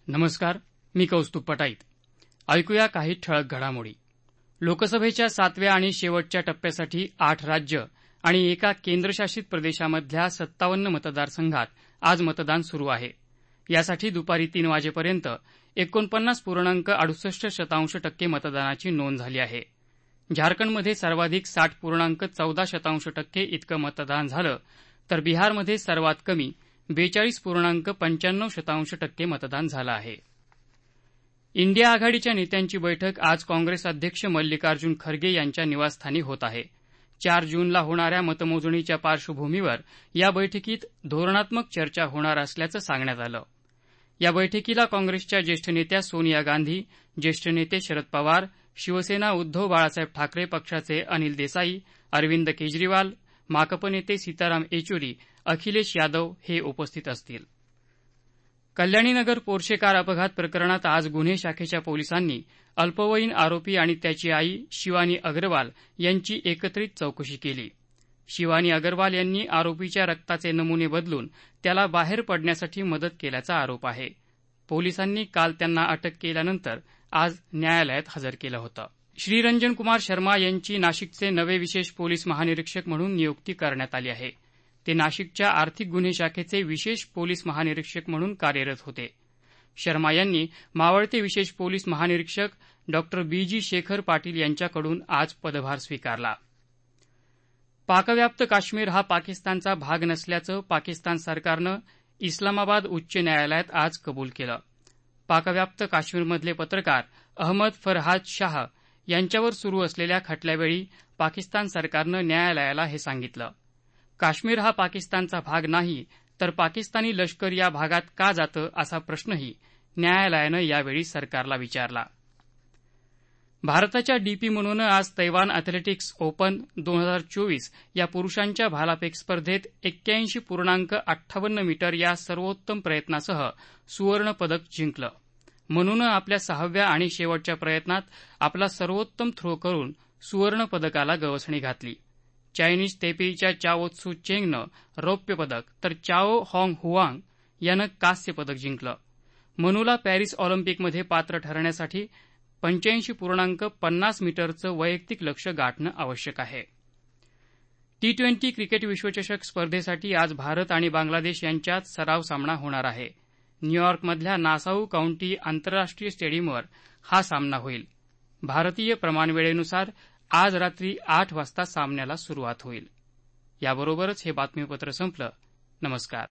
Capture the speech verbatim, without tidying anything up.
नमस्कार, मी कौस्तुभ पटाईत. ऐकूया काही ठळक घडामोडी. लोकसभेच्या सातव्या आणि शेवटच्या टप्प्यासाठी आठ राज्य आणि एका केंद्रशासित प्रदेशामधल्या सत्तावन्न मतदारसंघात आज मतदान सुरू आहे. यासाठी दुपारी तीन वाजेपर्यंत एकोणपन्नास पूर्णांक अडुसष्ट शतांश टक्के मतदानाची नोंद झाली आहे. झारखंडमध्ये सर्वाधिक साठ पूर्णांक चौदा शतांश टक्के इतकं मतदान झालं, तर बिहारमध्ये सर्वात कमी बेचाळीस पूर्णांक पंच्याण्णव शतांश टक्के मतदान झालं आहे. इंडिया आघाडीच्या नेत्यांची बैठक आज काँग्रेस अध्यक्ष मल्लिकार्जुन खरगे यांच्या निवासस्थानी होत आहे. चार जूनला होणाऱ्या मतमोजणीच्या पार्श्वभूमीवर या बैठकीत धोरणात्मक चर्चा होणार असल्याचं सांगण्यात आलं. या बैठकीला काँग्रेसच्या ज्येष्ठ नेत्या सोनिया गांधी, ज्येष्ठ नेते शरद पवार, शिवसेना उद्धव बाळासाहेब ठाकरे पक्षाचे अनिल देसाई, अरविंद केजरीवाल, माकप नेते सीताराम येचुरी, अखिलेश यादव हे उपस्थित असतील. कल्याणीनगर पोर्शे कार अपघात प्रकरणात आज गुन्हे शाखेच्या पोलिसांनी अल्पवयीन आरोपी आणि त्याची आई शिवानी अग्रवाल यांची एकत्रित चौकशी केली. शिवानी अग्रवाल यांनी आरोपीच्या रक्ताचे नमुने बदलून त्याला बाहेर पडण्यासाठी मदत केल्याचा आरोप आहे. पोलिसांनी काल त्यांना अटक केल्यानंतर आज न्यायालयात हजर केलं होतं. श्रीरंजन कुमार शर्मा यांची नाशिकचे नवे विशेष पोलीस महानिरीक्षक म्हणून नियुक्ती करण्यात आली आहे. ते नाशिकच्या आर्थिक गुन्हे शाखेचे विशेष पोलीस महानिरीक्षक म्हणून कार्यरत होते. शर्मा यांनी मावळते विशेष पोलीस महानिरीक्षक डॉ बी जी शेखर पाटील यांच्याकडून आज पदभार स्वीकारला. पाकव्याप्त काश्मीर हा पाकिस्तानचा भाग नसल्याचं पाकिस्तान सरकारनं इस्लामाबाद उच्च न्यायालयात आज कबूल केलं. पाकव्याप्त काश्मीरमधले पत्रकार अहमद फरहाद शाह यांच्यावर सुरू असलेल्या खटल्यावेळी पाकिस्तान सरकारनं न्यायालयाला हे सांगितलं. काश्मीर हा पाकिस्तानचा भाग नाही, तर पाकिस्तानी लष्कर या भागात का जातं असा प्रश्नही न्यायालयानं यावेळी सरकारला विचारला. भारताच्या डीपी मनूनं आज तैवान अॅथलेटिक्स ओपन दोन हजार चोवीस या पुरुषांच्या भालाफेक स्पर्धेत एक्क्याऐंशी पूर्णांक अठ्ठावन्न मीटर या सर्वोत्तम प्रयत्नासह सुवर्ण पदक जिंकलं. मनूनं आपल्या सहाव्या आणि शेवटच्या प्रयत्नात आपला सर्वोत्तम थ्रो करून सुवर्ण पदकाला गवसणी घातली. चायनीज तैपेईच्या चाओ त्सू चेंगनं रौप्य पदक तर चाओ हाँग हुआंग यानं कांस्य पदक जिंकलं. मनूला पॅरिस ऑलिम्पिकमध्ये पात्र ठरण्यासाठी पंच्याऐंशी पूर्णांक पन्नास मीटरचं वैयक्तिक लक्ष्य गाठणं आवश्यक आहे. टी ट्वेंटी क्रिकेट विश्वचषक स्पर्धेसाठी आज भारत आणि बांगलादेश यांच्यात सराव सामना होणार आहे. न्यूयॉर्कमधल्या नासाऊ काउंटी आंतरराष्ट्रीय स्टेडियमवर हा सामना होईल. भारतीय प्रमाणवेळेनुसार आज रात्री आठ वाजता सामन्याला सुरुवात होईल. याबरोबरच हे बातमीपत्र संपलं. नमस्कार.